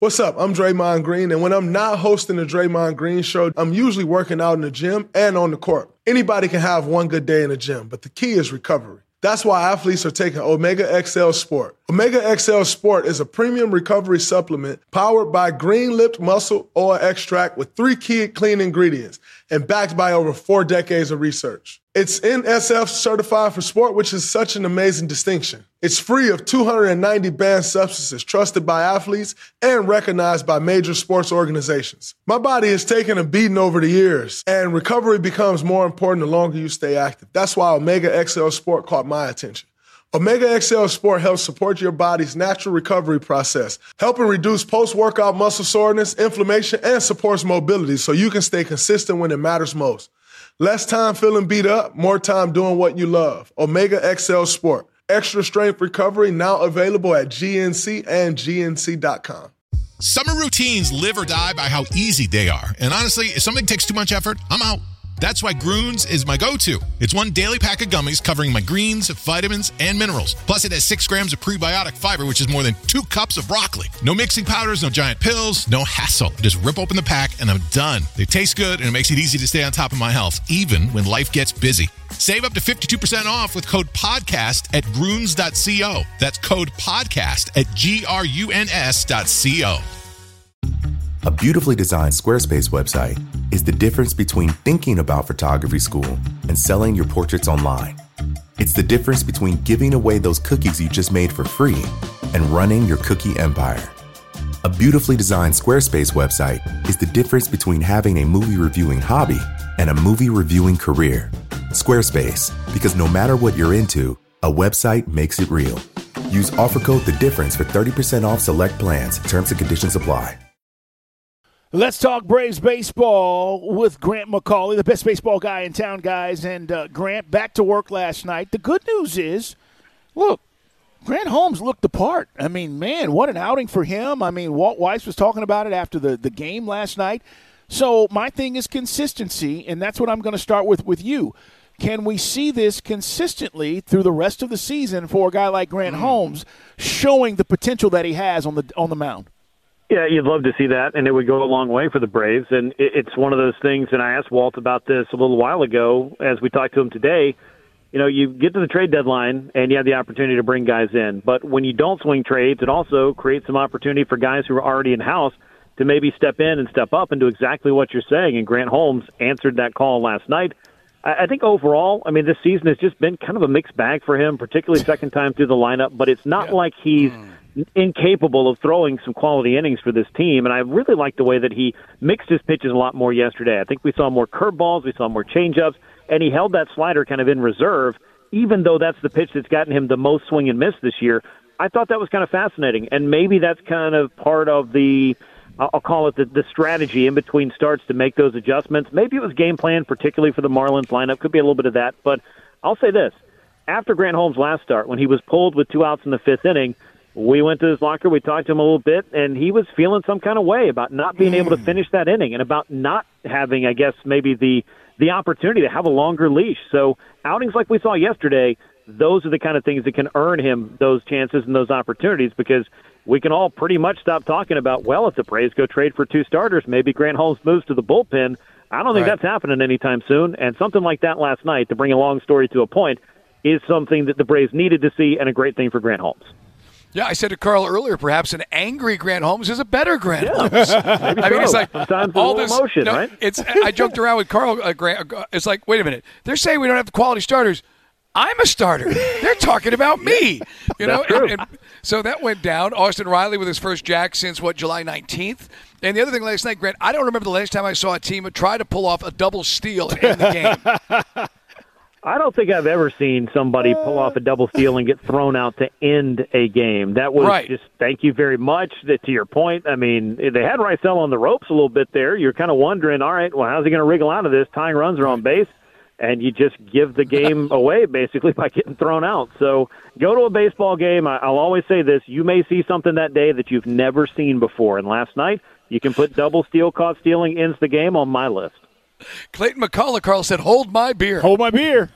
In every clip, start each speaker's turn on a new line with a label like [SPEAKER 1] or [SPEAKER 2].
[SPEAKER 1] What's up? I'm Draymond Green, and when I'm not hosting the Draymond Green Show, I'm usually working out in the gym and on the court. Anybody can have one good day in the gym, but the key is recovery. That's why athletes are taking Omega XL Sport. Omega XL Sport is a premium recovery supplement powered by Green Lipped Muscle Oil Extract with 3 key clean ingredients and backed by over 4 decades of research. It's NSF certified for sport, which is such an amazing distinction. It's free of 290 banned substances trusted by athletes and recognized by major sports organizations. My body has taken a beating over the years, and recovery becomes more important the longer you stay active. That's why Omega XL Sport caught my attention. Omega XL Sport helps support your body's natural recovery process, helping reduce post-workout muscle soreness, inflammation, and supports mobility so you can stay consistent when it matters most. Less time feeling beat up, more time doing what you love. Omega XL Sport. Extra strength recovery now available at GNC and GNC.com.
[SPEAKER 2] Summer routines live or die by how easy they are. And honestly, if something takes too much effort, I'm out. That's why Groones is my go-to. It's one daily pack of gummies covering my greens, vitamins, and minerals. Plus, it has 6 grams of prebiotic fiber, which is more than 2 cups of broccoli. No mixing powders, no giant pills, no hassle. Just rip open the pack, and I'm done. They taste good, and it makes it easy to stay on top of my health, even when life gets busy. Save up to 52% off with code PODCAST at Groones.co. That's code PODCAST at GRUNS.co.
[SPEAKER 3] A beautifully designed Squarespace website is the difference between thinking about photography school and selling your portraits online. It's the difference between giving away those cookies you just made for free and running your cookie empire. A beautifully designed Squarespace website is the difference between having a movie reviewing hobby and a movie reviewing career. Squarespace, because no matter what you're into, a website makes it real. Use offer code The Difference for 30% off select plans. Terms and conditions apply.
[SPEAKER 4] Let's talk Braves baseball with Grant McAuley, the best baseball guy in town, guys. And Grant, back to work last night. The good news is, look, Grant Holmes looked the part. I mean, man, what an outing for him. I mean, Walt Weiss was talking about it after the game last night. So my thing is consistency, and that's what I'm going to start with you. Can we see this consistently through the rest of the season for a guy like Grant Holmes showing the potential that he has on the mound?
[SPEAKER 5] Yeah, you'd love to see that, and it would go a long way for the Braves. And it's one of those things, and I asked Walt about this a little while ago as we talked to him today. You know, you get to the trade deadline, and you have the opportunity to bring guys in. But when you don't swing trades, it also creates some opportunity for guys who are already in-house to maybe step in and step up and do exactly what you're saying. And Grant Holmes answered that call last night. I think overall, I mean, this season has just been kind of a mixed bag for him, particularly second time through the lineup. But it's not like he's incapable of throwing some quality innings for this team, and I really like the way that he mixed his pitches a lot more yesterday. I think we saw more curveballs, we saw more changeups, and he held that slider kind of in reserve, even though that's the pitch that's gotten him the most swing and miss this year. I thought that was kind of fascinating, and maybe that's kind of part of the, I'll call it the strategy in between starts to make those adjustments. Maybe it was game plan, particularly for the Marlins lineup. Could be a little bit of that, but I'll say this. After Grant Holmes' last start, when he was pulled with 2 outs in the 5th inning, we went to his locker, we talked to him a little bit, and he was feeling some kind of way about not being able to finish that inning and about not having, I guess, maybe the opportunity to have a longer leash. So outings like we saw yesterday, those are the kind of things that can earn him those chances and those opportunities, because we can all pretty much stop talking about, well, if the Braves go trade for 2 starters, maybe Grant Holmes moves to the bullpen. I don't think that's happening anytime soon, and something like that last night, to bring a long story to a point, is something that the Braves needed to see and a great thing for Grant Holmes.
[SPEAKER 6] Yeah, I said to Carl earlier, perhaps an angry Grant Holmes is a better Grant Holmes.
[SPEAKER 5] Maybe
[SPEAKER 6] I mean, it's like
[SPEAKER 5] sometimes
[SPEAKER 6] all
[SPEAKER 5] this
[SPEAKER 6] this
[SPEAKER 5] emotion, right?
[SPEAKER 6] I joked around with Carl. Grant, it's like, wait a minute, they're saying we don't have quality starters. I'm a starter. They're talking about me, you know. And so that went down. Austin Riley with his first jack since July 19th. And the other thing last night, Grant, I don't remember the last time I saw a team try to pull off a double steal and end the game.
[SPEAKER 5] I don't think I've ever seen somebody pull off a double steal and get thrown out to end a game. That was just, thank you very much. To your point, I mean, they had Rysell on the ropes a little bit there. You're kind of wondering, all right, well, how's he going to wriggle out of this? Tying runs are on base, and you just give the game away basically by getting thrown out. So go to a baseball game. I'll always say this. You may see something that day that you've never seen before. And last night, you can put double steal caught stealing ends the game on my list.
[SPEAKER 6] Clayton McCullough, Carl said, hold my beer.
[SPEAKER 4] Hold my beer.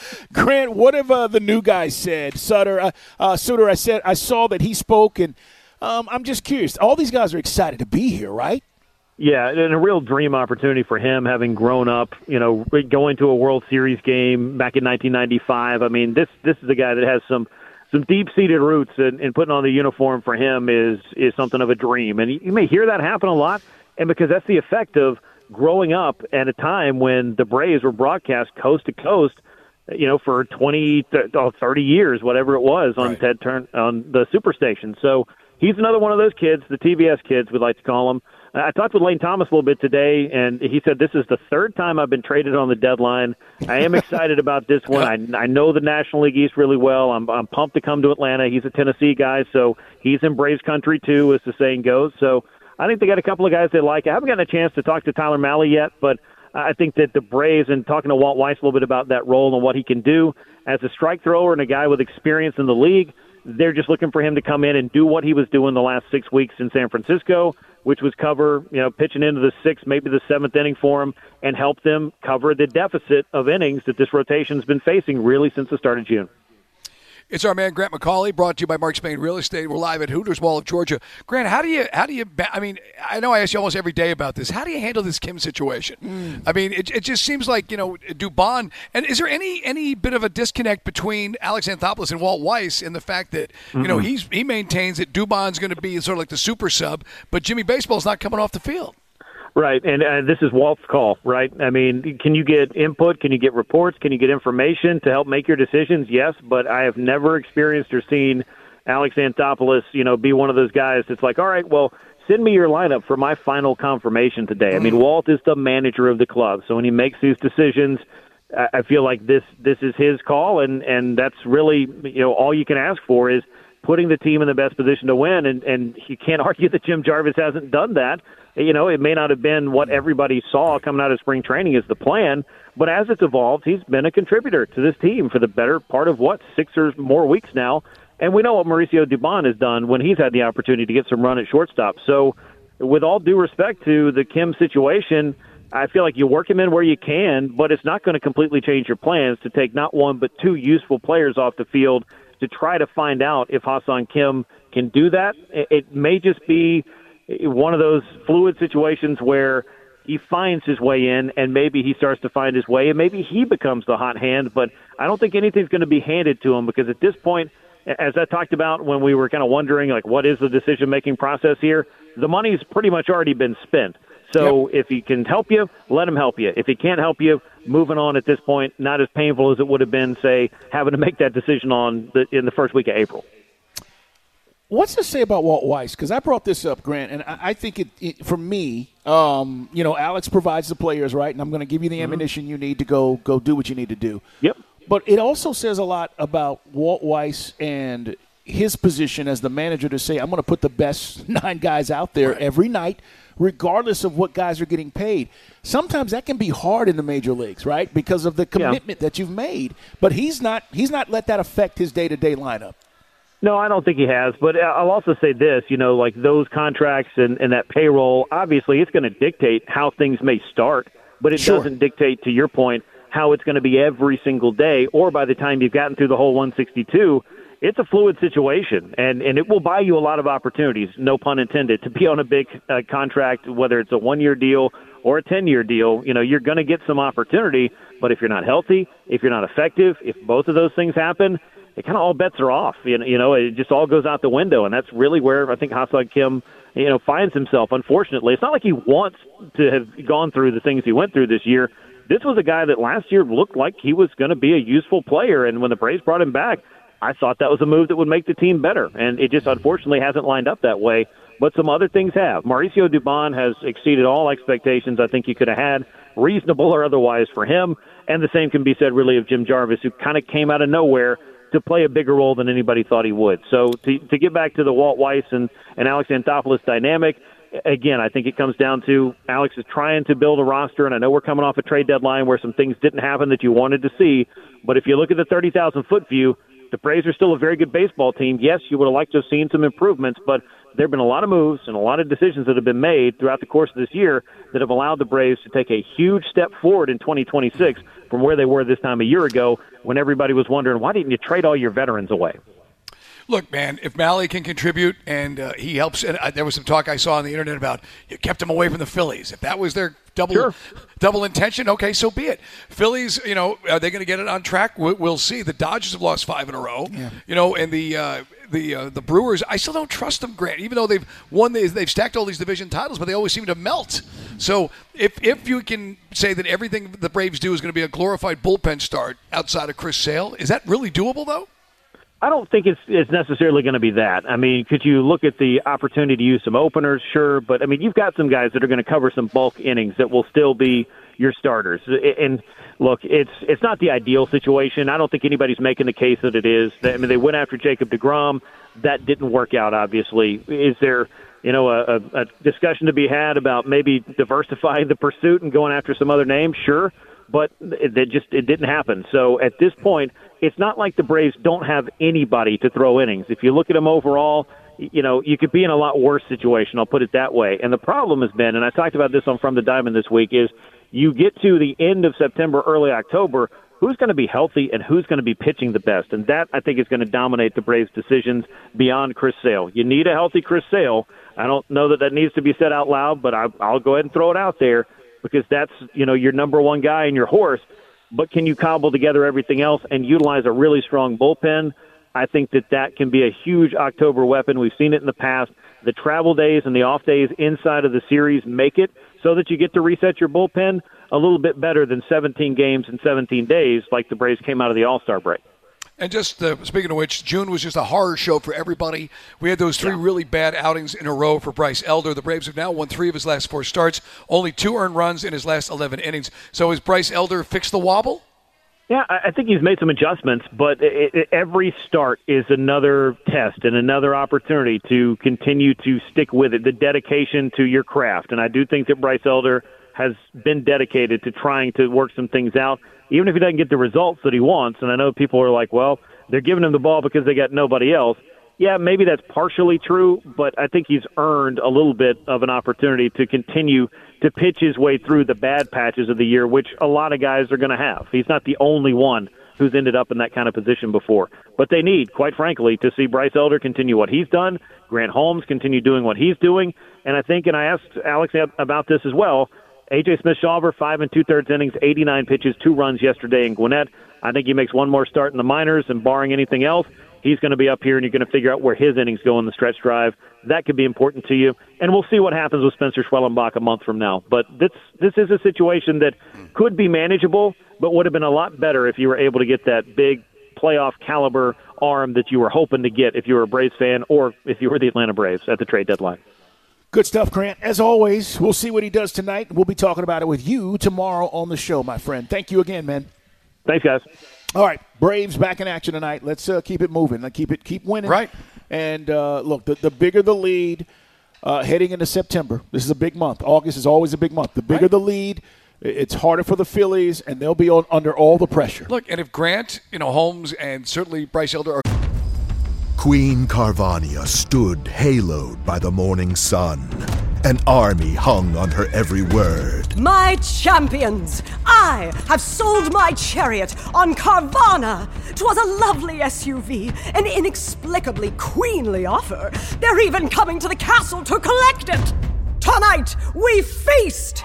[SPEAKER 4] Grant, what have the new guys said? Sutter, I saw that he spoke, and I'm just curious. All these guys are excited to be here, right?
[SPEAKER 5] Yeah, and a real dream opportunity for him, having grown up, going to a World Series game back in 1995. I mean, this is a guy that has some deep-seated roots, and putting on the uniform for him is something of a dream. And you may hear that happen a lot, and because that's the effect of growing up at a time when the Braves were broadcast coast to coast, for 20, 30 years, whatever it was, on
[SPEAKER 6] right.
[SPEAKER 5] Ted Turner, on the Superstation. So he's another one of those kids, the TBS kids, we like to call them. I talked with Lane Thomas a little bit today, and he said this is the third time I've been traded on the deadline. I am excited about this one. I know the National League East really well. I'm pumped to come to Atlanta. He's a Tennessee guy, so he's in Braves country too, as the saying goes. So I think they got a couple of guys they like. I haven't gotten a chance to talk to Tyler Mahle yet, but I think that the Braves, and talking to Walt Weiss a little bit about that role and what he can do as a strike thrower and a guy with experience in the league, they're just looking for him to come in and do what he was doing the last 6 weeks in San Francisco, which was cover, pitching into the sixth, maybe the seventh inning for him, and help them cover the deficit of innings that this rotation's been facing really since the start of June.
[SPEAKER 6] It's our man Grant McAuley, brought to you by Mark Spain Real Estate. We're live at Hooters Mall of Georgia. Grant, how do you? I mean, I know I ask you almost every day about this. How do you handle this Kim situation? I mean, it just seems like Dubon. And is there any bit of a disconnect between Alex Anthopoulos and Walt Weiss in the fact that he maintains that Dubon's going to be sort of like the super sub, but Jimmy Baseball's not coming off the field?
[SPEAKER 5] Right, and this is Walt's call, right? I mean, can you get input? Can you get reports? Can you get information to help make your decisions? Yes, but I have never experienced or seen Alex Anthopoulos, be one of those guys that's like, all right, well, send me your lineup for my final confirmation today. I mean, Walt is the manager of the club, so when he makes these decisions, I feel like this is his call, and that's really, all you can ask for is putting the team in the best position to win, and you can't argue that Jim Jarvis hasn't done that. It may not have been what everybody saw coming out of spring training as the plan, but as it's evolved, he's been a contributor to this team for the better part of, 6 or more weeks now. And we know what Mauricio Dubon has done when he's had the opportunity to get some run at shortstop. So with all due respect to the Kim situation, I feel like you work him in where you can, but it's not going to completely change your plans to take not one but two useful players off the field to try to find out if Ha-Seong Kim can do that. It may just be one of those fluid situations where he finds his way in, and maybe he starts to find his way, and maybe he becomes the hot hand, but I don't think anything's going to be handed to him, because at this point, as I talked about when we were kind of wondering, like, what is the decision-making process here, the money's pretty much already been spent. So if he can help you, let him help you. If he can't help you, moving on at this point, not as painful as it would have been, say, having to make that decision in the first week of April.
[SPEAKER 4] What's to say about Walt Weiss? Because I brought this up, Grant, and I think it for me, Alex provides the players, right? And I'm going to give you the ammunition you need to go do what you need to do.
[SPEAKER 5] Yep.
[SPEAKER 4] But it also says a lot about Walt Weiss and his position as the manager to say, I'm going to put the best 9 guys out there every night, regardless of what guys are getting paid. Sometimes that can be hard in the major leagues, right? Because of the commitment that you've made. But he's not let that affect his day-to-day lineup.
[SPEAKER 5] No, I don't think he has. But I'll also say this, like those contracts and that payroll, obviously it's going to dictate how things may start, but it doesn't dictate, to your point, how it's going to be every single day, or by the time you've gotten through the whole 162. It's a fluid situation, and it will buy you a lot of opportunities, no pun intended, to be on a big contract, whether it's a 1-year deal or a 10-year deal. You're going to get some opportunity, but if you're not healthy, if you're not effective, if both of those things happen, it kind of all bets are off. It just all goes out the window, and that's really where I think Ha-Seong Kim, finds himself. Unfortunately, it's not like he wants to have gone through the things he went through this year. This was a guy that last year looked like he was going to be a useful player, and when the Braves brought him back, I thought that was a move that would make the team better, and it just unfortunately hasn't lined up that way. But some other things have. Mauricio Dubon has exceeded all expectations I think you could have had, reasonable or otherwise, for him, and the same can be said really of Jim Jarvis, who kind of came out of nowhere to play a bigger role than anybody thought he would. So to get back to the Walt Weiss and Alex Anthopoulos dynamic, again, I think it comes down to Alex is trying to build a roster, and I know we're coming off a trade deadline where some things didn't happen that you wanted to see, but if you look at the 30,000-foot view, the Braves are still a very good baseball team. Yes, you would have liked to have seen some improvements, but there have been a lot of moves and a lot of decisions that have been made throughout the course of this year that have allowed the Braves to take a huge step forward in 2026 from where they were this time a year ago when everybody was wondering, why didn't you trade all your veterans away?
[SPEAKER 6] Look, man, if Mahle can contribute and he helps, and there was some talk I saw on the internet about you kept him away from the Phillies. If that was their double intention, okay, so be it. Phillies, are they going to get it on track? We'll see. The Dodgers have lost 5 in a row, and the Brewers, I still don't trust them, Grant, even though they've won, they've stacked all these division titles, but they always seem to melt. So if you can say that everything the Braves do is going to be a glorified bullpen start outside of Chris Sale, is that really doable, though?
[SPEAKER 5] I don't think it's necessarily going to be that. I mean, could you look at the opportunity to use some openers? Sure. But, I mean, you've got some guys that are going to cover some bulk innings that will still be your starters. And, look, it's not the ideal situation. I don't think anybody's making the case that it is. I mean, they went after Jacob deGrom. That didn't work out, obviously. Is there, a discussion to be had about maybe diversifying the pursuit and going after some other names? Sure. But it didn't happen. So at this point, it's not like the Braves don't have anybody to throw innings. If you look at them overall, you could be in a lot worse situation. I'll put it that way. And the problem has been, and I talked about this on From the Diamond this week, is you get to the end of September, early October, who's going to be healthy and who's going to be pitching the best. And that, I think, is going to dominate the Braves' decisions beyond Chris Sale. You need a healthy Chris Sale. I don't know that needs to be said out loud, but I'll go ahead and throw it out there, because that's, your number one guy and your horse. But can you cobble together everything else and utilize a really strong bullpen? I think that can be a huge October weapon. We've seen it in the past. The travel days and the off days inside of the series make it so that you get to reset your bullpen a little bit better than 17 games in 17 days like the Braves came out of the All-Star break.
[SPEAKER 6] And just speaking of which, June was just a horror show for everybody. We had those 3 really bad outings in a row for Bryce Elder. The Braves have now won 3 of his last 4 starts, only 2 earned runs in his last 11 innings. So has Bryce Elder fixed the wobble?
[SPEAKER 5] Yeah, I think he's made some adjustments, but every start is another test and another opportunity to continue to stick with it, the dedication to your craft. And I do think that Bryce Elder has been dedicated to trying to work some things out, even if he doesn't get the results that he wants. And I know people are like, well, they're giving him the ball because they got nobody else. Yeah, maybe that's partially true, but I think he's earned a little bit of an opportunity to continue to pitch his way through the bad patches of the year, which a lot of guys are going to have. He's not the only one who's ended up in that kind of position before. But they need, quite frankly, to see Bryce Elder continue what he's done, Grant Holmes continue doing what he's doing, and I think, and I asked Alex about this as well, A.J. Smith-Shawver, 5 2/3 innings, 89 pitches, 2 runs yesterday in Gwinnett. I think he makes one more start in the minors, and barring anything else, he's going to be up here, and you're going to figure out where his innings go in the stretch drive. That could be important to you. And we'll see what happens with Spencer Schwellenbach a month from now. But this is a situation that could be manageable, but would have been a lot better if you were able to get that big playoff caliber arm that you were hoping to get if you were a Braves fan or if you were the Atlanta Braves at the trade deadline.
[SPEAKER 4] Good stuff, Grant. As always, we'll see what he does tonight. We'll be talking about it with you tomorrow on the show, my friend. Thank you again, man.
[SPEAKER 5] Thanks, guys.
[SPEAKER 4] All right, Braves back in action tonight. Let's keep it moving. Keep winning.
[SPEAKER 6] Right.
[SPEAKER 4] And look, the bigger the lead heading into September, this is a big month. August is always a big month. The bigger the lead, it's harder for the Phillies, and they'll be under all the pressure.
[SPEAKER 6] Look, and if Grant, Holmes, and certainly Bryce Elder are
[SPEAKER 7] Queen Carvania stood haloed by the morning sun. An army hung on her every word.
[SPEAKER 8] My champions, I have sold my chariot on Carvana. 'Twas a lovely SUV, an inexplicably queenly offer. They're even coming to the castle to collect it. Tonight, we feast!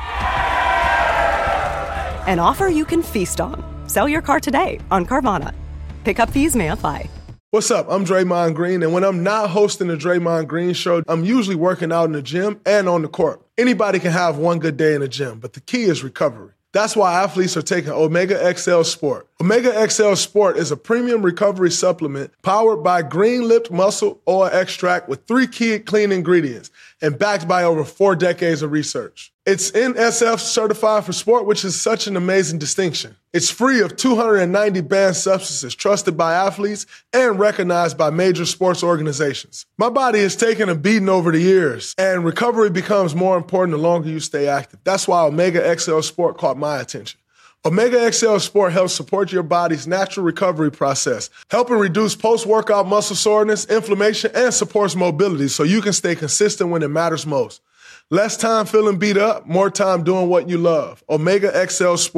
[SPEAKER 8] An offer you can feast on. Sell your car today on Carvana. Pickup fees may apply.
[SPEAKER 1] What's up? I'm Draymond Green, and when I'm not hosting the Draymond Green Show, I'm usually working out in the gym and on the court. Anybody can have one good day in the gym, but the key is recovery. That's why athletes are taking Omega XL Sport. Omega XL Sport is a premium recovery supplement powered by Green-Lipped Muscle Oil Extract with 3 key clean ingredients and backed by over 4 decades of research. It's NSF certified for sport, which is such an amazing distinction. It's free of 290 banned substances trusted by athletes and recognized by major sports organizations. My body has taken a beating over the years, and recovery becomes more important the longer you stay active. That's why Omega XL Sport caught my attention. Omega XL Sport helps support your body's natural recovery process, helping reduce post-workout muscle soreness, inflammation, and supports mobility so you can stay consistent when it matters most. Less time feeling beat up, more time doing what you love. Omega XL Sport.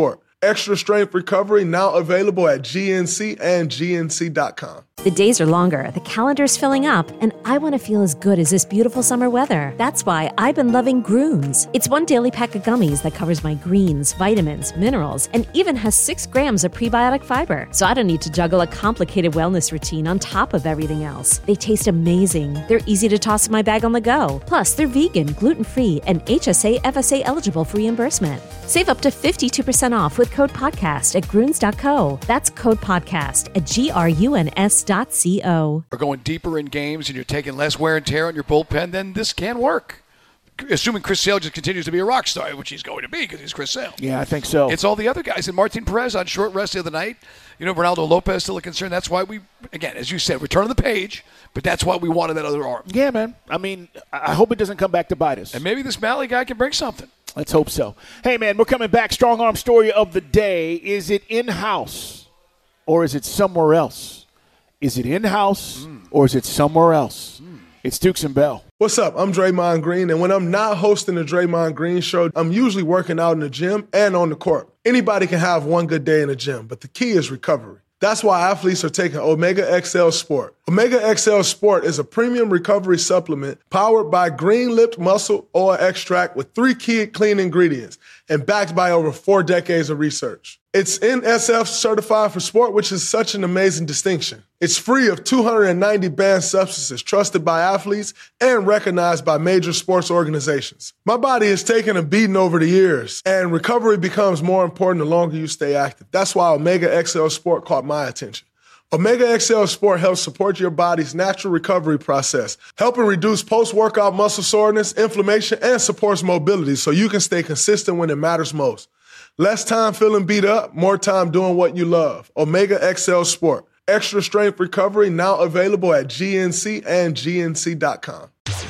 [SPEAKER 1] Extra Strength Recovery, now available at GNC and GNC.com.
[SPEAKER 9] The days are longer, the calendar's filling up, and I want to feel as good as this beautiful summer weather. That's why I've been loving Grooms. It's one daily pack of gummies that covers my greens, vitamins, minerals, and even has 6 grams of prebiotic fiber. So I don't need to juggle a complicated wellness routine on top of everything else. They taste amazing. They're easy to toss in my bag on the go. Plus, they're vegan, gluten-free, and HSA, FSA eligible for reimbursement. Save up to 52% off with code podcast at Grooms.co. That's code podcast at GRUNS.co.
[SPEAKER 6] Are going deeper in games and you're taking less wear and tear on your bullpen, then this can work. Assuming Chris Sale just continues to be a rock star, which he's going to be because he's Chris Sale.
[SPEAKER 4] Yeah, I think so.
[SPEAKER 6] It's all the other guys. And Martin Perez on short rest the other night. You know, Ronaldo Lopez still a concern. That's why we, again, as you said, return to the page, but that's why we wanted that other arm.
[SPEAKER 4] Yeah, man. I mean, I hope it doesn't come back to bite us.
[SPEAKER 6] And maybe this Malley guy can bring something.
[SPEAKER 4] Let's hope so. Hey, man, we're coming back. Strong arm story of the day. Is it in-house or is it somewhere else? Is it in-house or is it somewhere else? It's Dukes and Bell.
[SPEAKER 1] What's up? I'm Draymond Green, and when I'm not hosting the Draymond Green Show, I'm usually working out in the gym and on the court. Anybody can have one good day in the gym, but the key is recovery. That's why athletes are taking Omega XL Sport. Omega XL Sport is a premium recovery supplement powered by green-lipped muscle oil extract with 3 key clean ingredients and backed by over 4 decades of research. It's NSF certified for sport, which is such an amazing distinction. It's free of 290 banned substances trusted by athletes and recognized by major sports organizations. My body has taken a beating over the years, and recovery becomes more important the longer you stay active. That's why Omega XL Sport caught my attention. Omega XL Sport helps support your body's natural recovery process, helping reduce post-workout muscle soreness, inflammation, and supports mobility so you can stay consistent when it matters most. Less time feeling beat up, more time doing what you love. Omega XL Sport. Extra Strength Recovery, now available at GNC and GNC.com.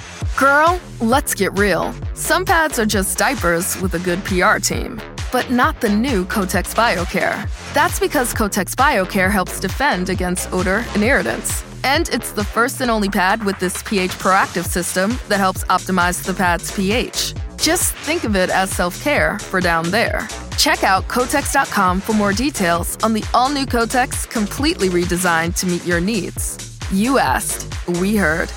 [SPEAKER 10] Girl, let's get real. Some pads are just diapers with a good PR team. But not the new Kotex BioCare. That's because Kotex BioCare helps defend against odor and irritants. And it's the first and only pad with this pH proactive system that helps optimize the pad's pH. Just think of it as self-care for down there. Check out Kotex.com for more details on the all-new Kotex, completely redesigned to meet your needs. You asked, we heard.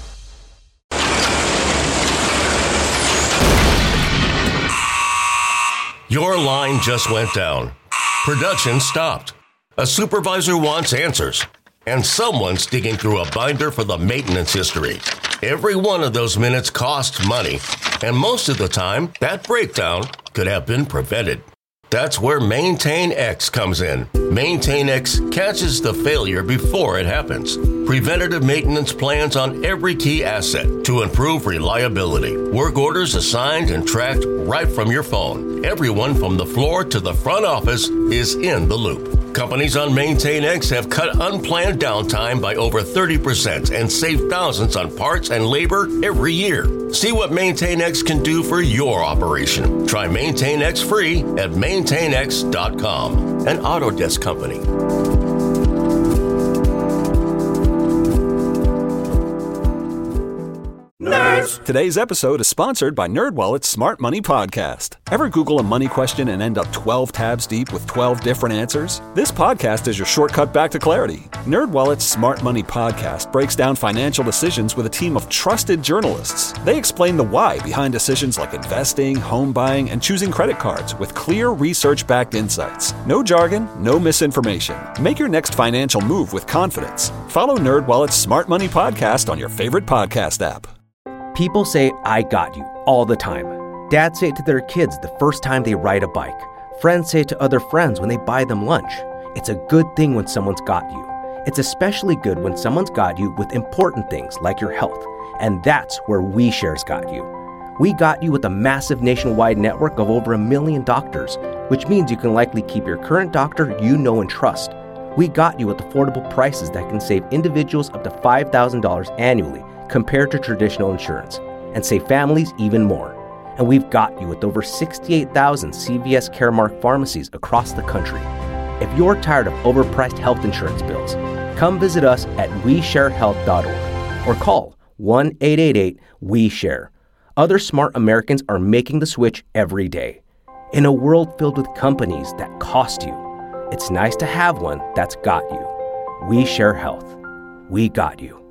[SPEAKER 11] Your line just went down. Production stopped. A supervisor wants answers. And someone's digging through a binder for the maintenance history. Every one of those minutes costs money. And most of the time, that breakdown could have been prevented. That's where Maintain X comes in. Maintain X catches the failure before it happens. Preventative maintenance plans on every key asset to improve reliability. Work orders assigned and tracked right from your phone. Everyone from the floor to the front office is in the loop. Companies on Maintain X have cut unplanned downtime by over 30% and saved thousands on parts and labor every year. See what Maintain X can do for your operation. Try Maintain X free at maintainx.com, an Autodesk company.
[SPEAKER 12] Nerds! Today's episode is sponsored by NerdWallet's Smart Money Podcast. Ever Google a money question and end up 12 tabs deep with 12 different answers? This podcast is your shortcut back to clarity. NerdWallet's Smart Money Podcast breaks down financial decisions with a team of trusted journalists. They explain the why behind decisions like investing, home buying, and choosing credit cards with clear research-backed insights. No jargon, no misinformation. Make your next financial move with confidence. Follow NerdWallet's Smart Money Podcast on your favorite podcast app.
[SPEAKER 13] People say, I got you, all the time. Dads say it to their kids the first time they ride a bike. Friends say it to other friends when they buy them lunch. It's a good thing when someone's got you. It's especially good when someone's got you with important things like your health. And that's where WeShare's got you. We got you with a massive nationwide network of over 1 million doctors, which means you can likely keep your current doctor you know and trust. We got you with affordable prices that can save individuals up to $5,000 annually compared to traditional insurance, and save families even more. And we've got you with over 68,000 CVS Caremark pharmacies across the country. If you're tired of overpriced health insurance bills, come visit us at WeShareHealth.org or call 1-888-WE-SHARE. Other smart Americans are making the switch every day. In a world filled with companies that cost you, it's nice to have one that's got you. We share health. We got you.